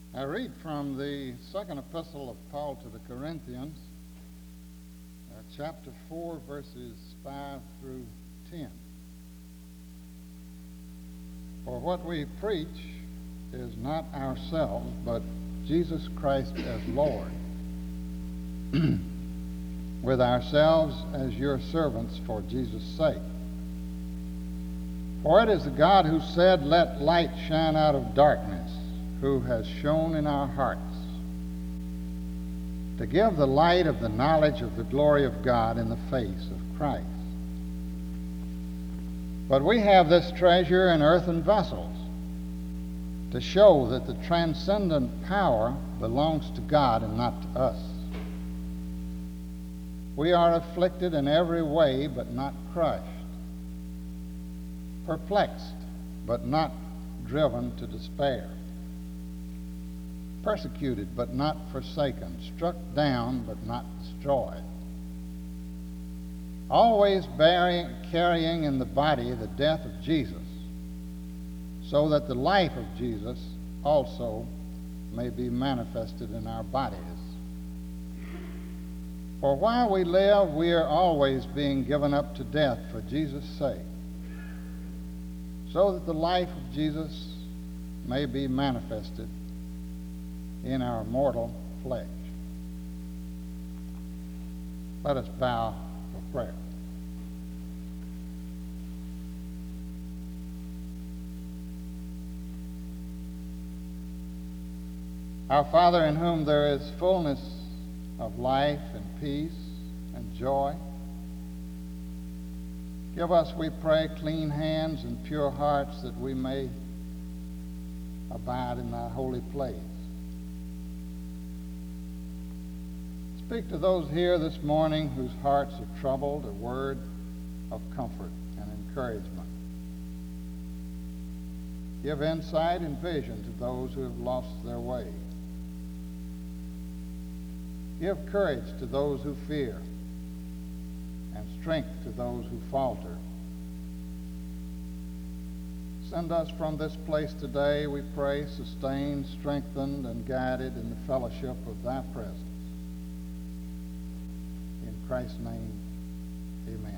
I read from the second epistle of Paul to the Corinthians, chapter 4, verses 5 through 10. For what we preach is not ourselves, but Jesus Christ as Lord, with ourselves as your servants for Jesus' sake. For it is the God who said, "Let light shine out of darkness," who has shone in our hearts to give the light of the knowledge of the glory of God in the face of Christ. But we have this treasure in earthen vessels to show that the transcendent power belongs to God and not to us. We are afflicted in every way, but not crushed, perplexed, but not driven to despair, persecuted, but not forsaken, struck down, but not destroyed, always carrying in the body the death of Jesus, so that the life of Jesus also may be manifested in our bodies. For while we live, we are always being given up to death for Jesus' sake, so that the life of Jesus may be manifested in our mortal flesh. Let us bow for prayer. Our Father, in whom there is fullness of life and peace and joy, give us, we pray, clean hands and pure hearts, that we may abide in thy holy place. Speak to those here this morning whose hearts are troubled, a word of comfort and encouragement. Give insight and vision to those who have lost their way. Give courage to those who fear, and strength to those who falter. Send us from this place today, we pray, sustained, strengthened, and guided in the fellowship of thy presence. In Christ's name, amen.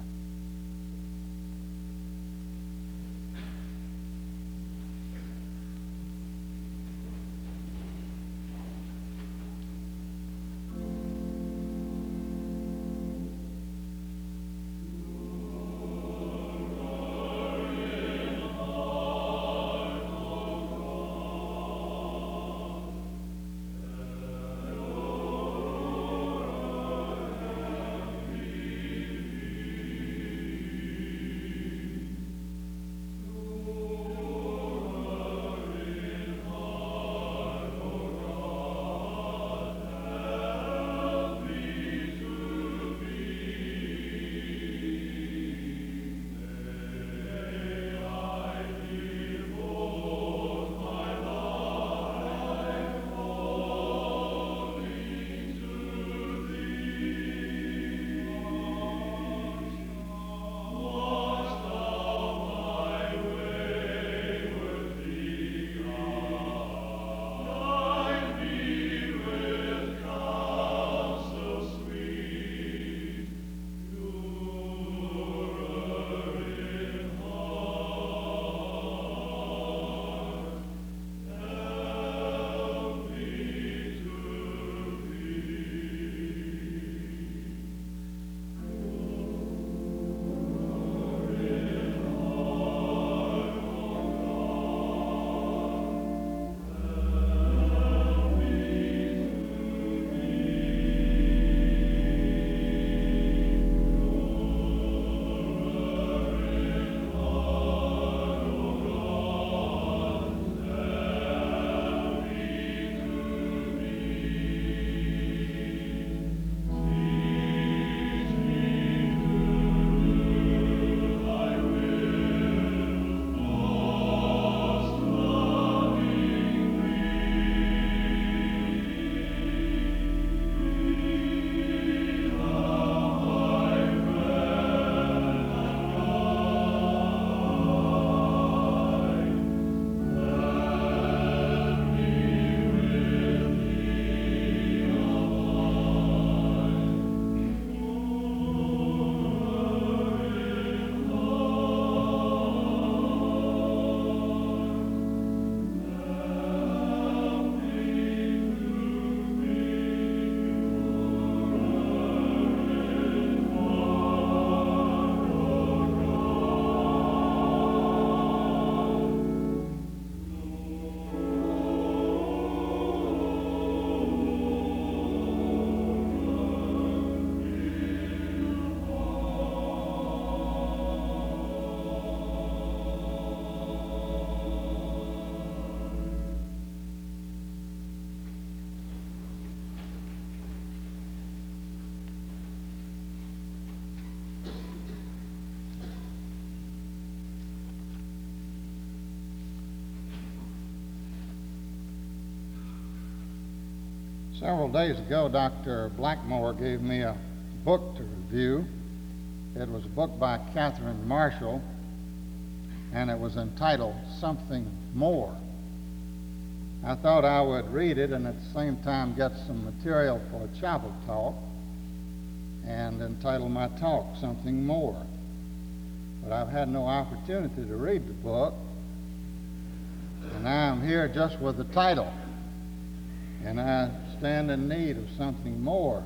Several days ago, Dr. Blackmore gave me a book to review. It was a book by Catherine Marshall, and it was entitled Something More. I thought I would read it and at the same time get some material for a chapel talk and entitle my talk Something More. But I've had no opportunity to read the book, and I'm here just with the title, and I stand in need of something more.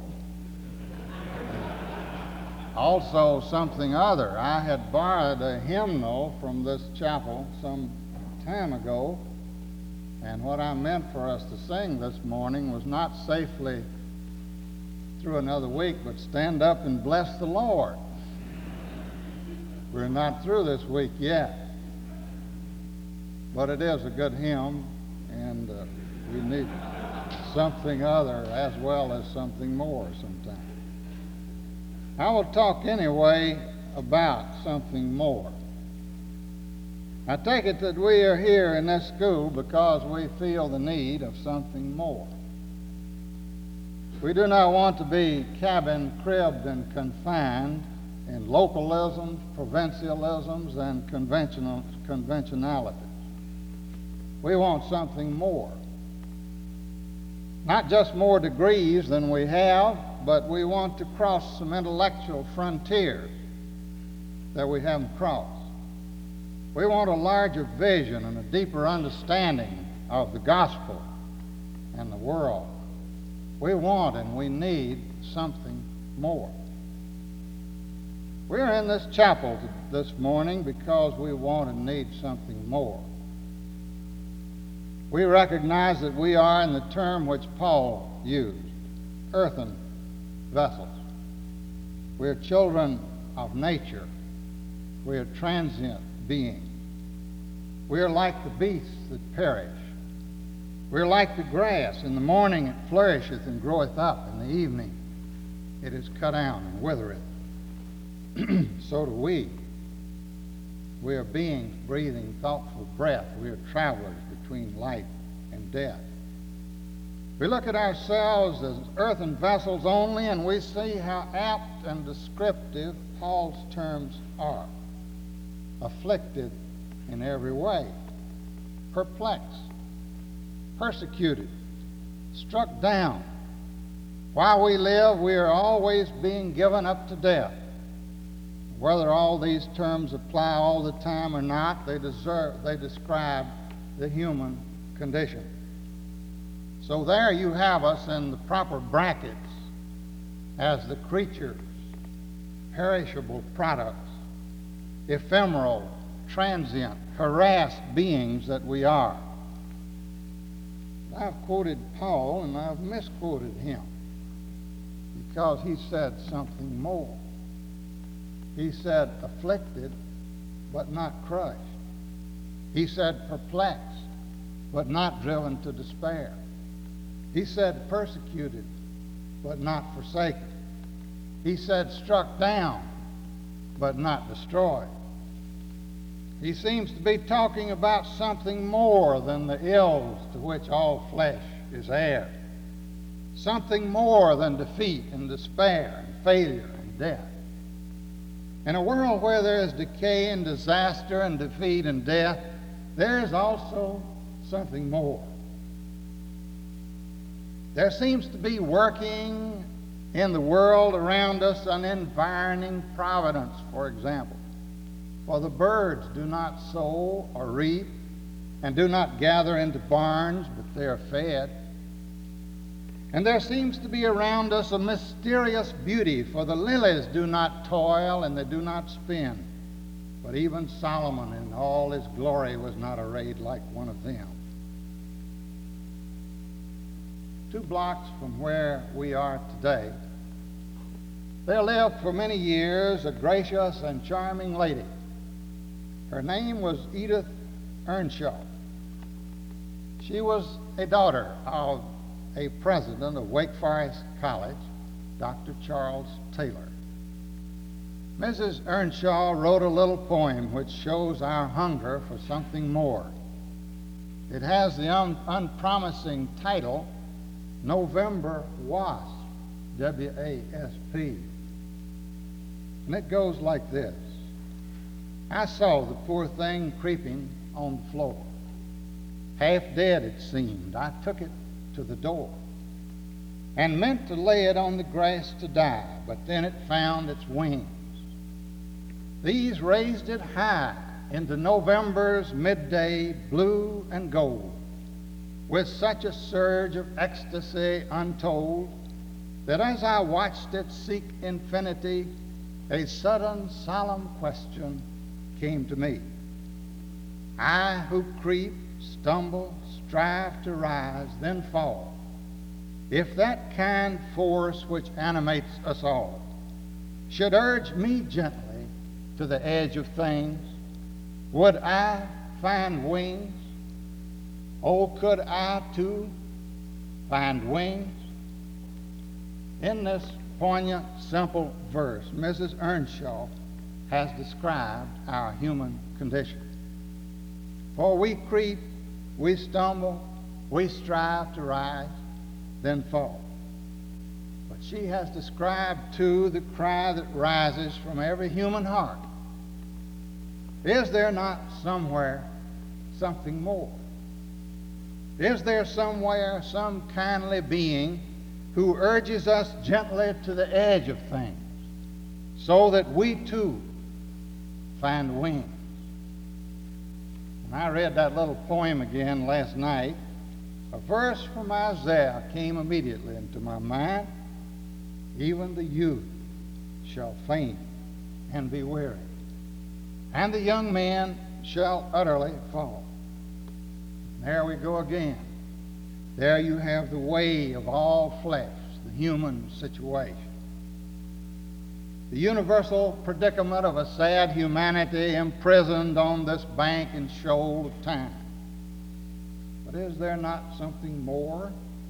Also something other. I had borrowed a hymnal from this chapel some time ago, and what I meant for us to sing this morning was not safely through another week, but stand up and bless the Lord. We're not through this week yet, but it is a good hymn, and we need something other as well as something more sometimes. I will talk anyway about something more. I take it that we are here in this school because we feel the need of something more. We do not want to be cabin, cribbed, and confined in localisms, provincialisms, and conventionalities. We want something more. Not just more degrees than we have, but we want to cross some intellectual frontiers that we haven't crossed. We want a larger vision and a deeper understanding of the gospel and the world. We want and we need something more. We're in this chapel this morning because we want and need something more. We recognize that we are in the term which Paul used, earthen vessels. We're children of nature. We're transient beings. We're like the beasts that perish. We're like the grass. In the morning it flourisheth and groweth up. In the evening it is cut down and withereth. So do we. We are beings breathing thoughtful breath. We are travelers between life and death. We look at ourselves as earthen vessels only, and we see how apt and descriptive Paul's terms are. Afflicted in every way, perplexed, persecuted, struck down. While we live, we are always being given up to death. Whether all these terms apply all the time or not, they describe the human condition. So there you have us in the proper brackets as the creatures, perishable products, ephemeral, transient, harassed beings that we are. I've quoted Paul and I've misquoted him because he said something more. He said afflicted, but not crushed. He said perplexed, but not driven to despair. He said persecuted, but not forsaken. He said struck down, but not destroyed. He seems to be talking about something more than the ills to which all flesh is heir. Something more than defeat and despair and failure and death. In a world where there is decay and disaster and defeat and death, there is also something more. There seems to be working in the world around us an environing providence, for example. For the birds do not sow or reap and do not gather into barns, but they are fed. And there seems to be around us a mysterious beauty, for the lilies do not toil and they do not spin. But even Solomon in all his glory was not arrayed like one of them. 2 blocks from where we are today, there lived for many years a gracious and charming lady. Her name was Edith Earnshaw. She was a daughter of a president of Wake Forest College, Dr. Charles Taylor. Mrs. Earnshaw wrote a little poem which shows our hunger for something more. It has the unpromising title, November Wasp, W-A-S-P. And it goes like this. I saw the poor thing creeping on the floor. Half dead it seemed. I took it to the door and meant to lay it on the grass to die, but then it found its wings. These raised it high into November's midday blue and gold, with such a surge of ecstasy untold, that as I watched it seek infinity, a sudden solemn question came to me. I who creep, stumble, strive to rise, then fall, if that kind force which animates us all should urge me gently to the edge of things, would I find wings? Oh, could I too find wings? In this poignant, simple verse, Mrs. Earnshaw has described our human condition. For we creep, we stumble, we strive to rise, then fall. But she has described, too, the cry that rises from every human heart. Is there not somewhere something more? Is there somewhere some kindly being who urges us gently to the edge of things, so that we too find wings? When I read that little poem again last night, a verse from Isaiah came immediately into my mind. Even the youth shall faint and be weary, and the young man shall utterly fall. There we go again. There you have the way of all flesh, the human situation. The universal predicament of a sad humanity imprisoned on this bank and shoal of time. But is there not something more?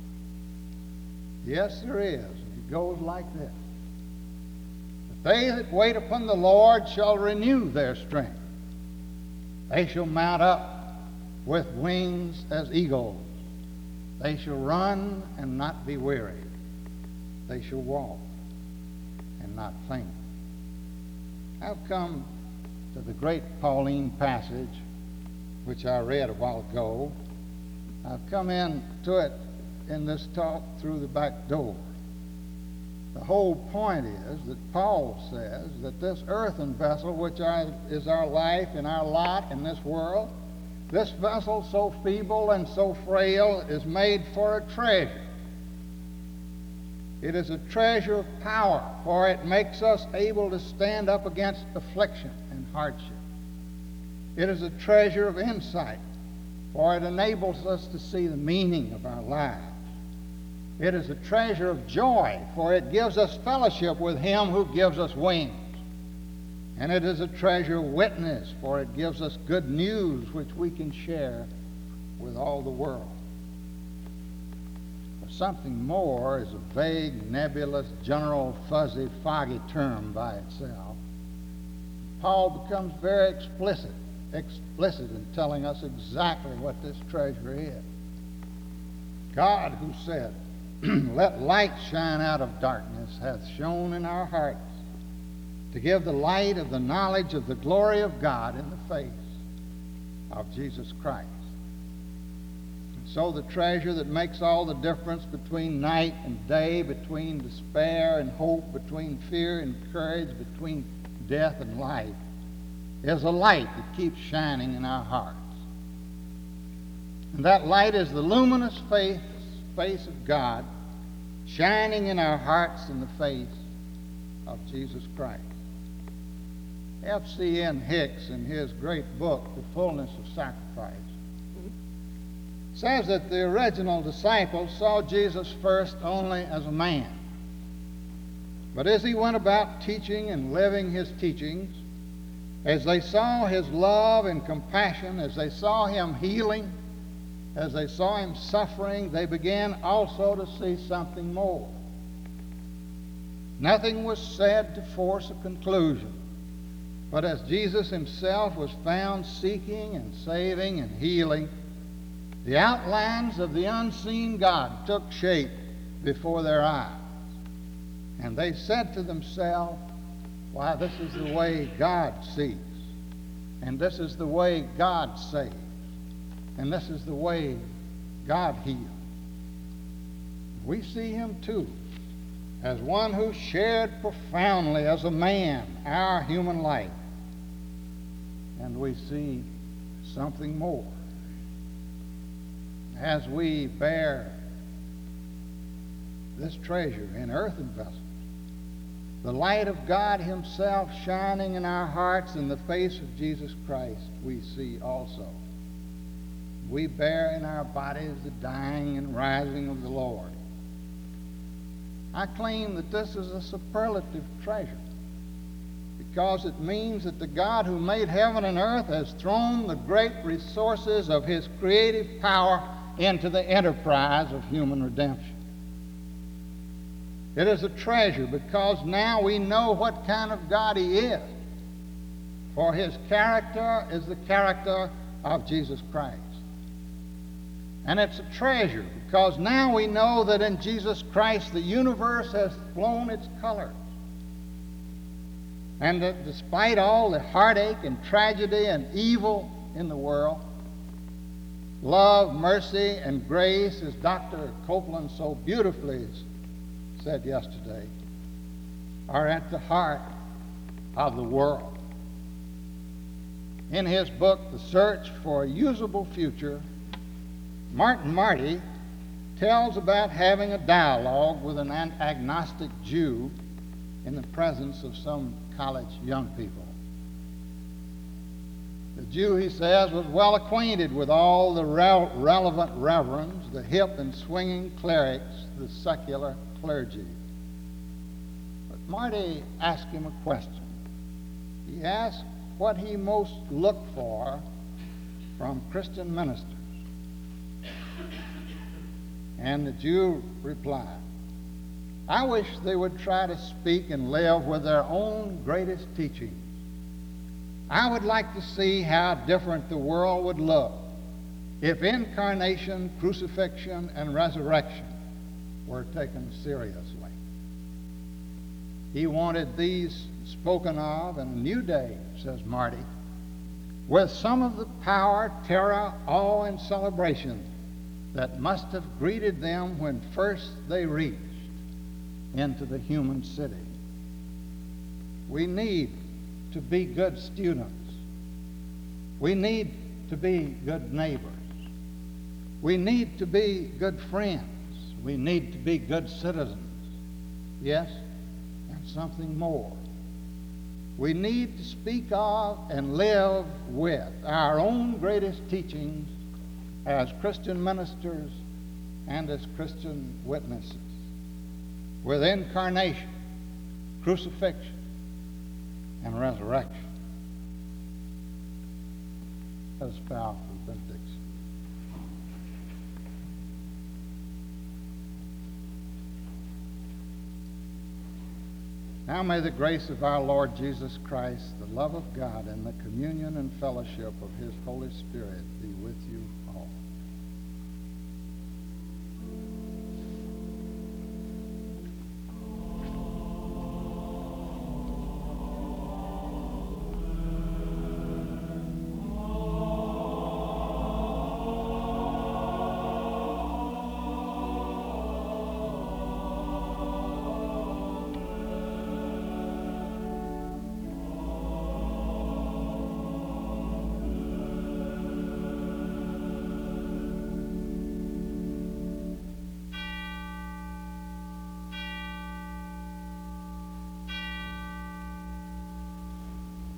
Yes, there is. It goes like this. But they that wait upon the Lord shall renew their strength. They shall mount up with wings as eagles. They shall run and not be weary. They shall walk and not faint. I've come to the great Pauline passage, which I read a while ago. I've come into it in this talk through the back door. The whole point is that Paul says that this earthen vessel, which is our life and our lot in this world, this vessel so feeble and so frail is made for a treasure. It is a treasure of power, for it makes us able to stand up against affliction and hardship. It is a treasure of insight, for it enables us to see the meaning of our lives. It is a treasure of joy, for it gives us fellowship with Him who gives us wings. And it is a treasure of witness, for it gives us good news which we can share with all the world. But something more is a vague, nebulous, general, fuzzy, foggy term by itself. Paul becomes very explicit in telling us exactly what this treasure is. God, who said, "Let light shine out of darkness," hath shone in our hearts to give the light of the knowledge of the glory of God in the face of Jesus Christ. And so the treasure that makes all the difference between night and day, between despair and hope, between fear and courage, between death and life, is a light that keeps shining in our hearts. And that light is the luminous face of God shining in our hearts in the face of Jesus Christ. F.C.N. Hicks, in his great book, The Fullness of Sacrifice, says that the original disciples saw Jesus first only as a man. But as he went about teaching and living his teachings, as they saw his love and compassion, as they saw him healing, as they saw him suffering, they began also to see something more. Nothing was said to force a conclusion, but as Jesus himself was found seeking and saving and healing, The outlines of the unseen God took shape before their eyes. And they said to themselves, why, this is the way God sees. And this is the way God saves. And this is the way God heals. We see him too as one who shared profoundly as a man our human life. And we see something more. As we bear this treasure in earthen vessels, the light of God himself shining in our hearts in the face of Jesus Christ, we see also. We bear in our bodies the dying and rising of the Lord. I claim that this is a superlative treasure because it means that the God who made heaven and earth has thrown the great resources of his creative power into the enterprise of human redemption. It is a treasure because now we know what kind of God he is, for his character is the character of Jesus Christ. And it's a treasure because now we know that in Jesus Christ the universe has flown its colors. And that despite all the heartache and tragedy and evil in the world, love, mercy, and grace, as Dr. Copeland so beautifully said yesterday, are at the heart of the world. In his book, The Search for a Usable Future, Martin Marty tells about having a dialogue with an agnostic Jew in the presence of some college young people. The Jew, he says, was well acquainted with all the relevant reverends, the hip and swinging clerics, the secular clergy. But Marty asked him a question. He asked what he most looked for from Christian ministers. And the Jew replied, I wish they would try to speak and live with their own greatest teachings. I would like to see how different the world would look if incarnation, crucifixion, and resurrection were taken seriously. He wanted these spoken of in a new day, says Marty, with some of the power, terror, awe, and celebration that must have greeted them when first they reached into the human city. We need to be good students. We need to be good neighbors. We need to be good friends. We need to be good citizens. Yes, and something more. We need to speak of and live with our own greatest teachings as Christian ministers and as Christian witnesses, with incarnation, crucifixion, and resurrection. Let us bow for benediction. Now may the grace of our Lord Jesus Christ, the love of God, and the communion and fellowship of his Holy Spirit be with you all.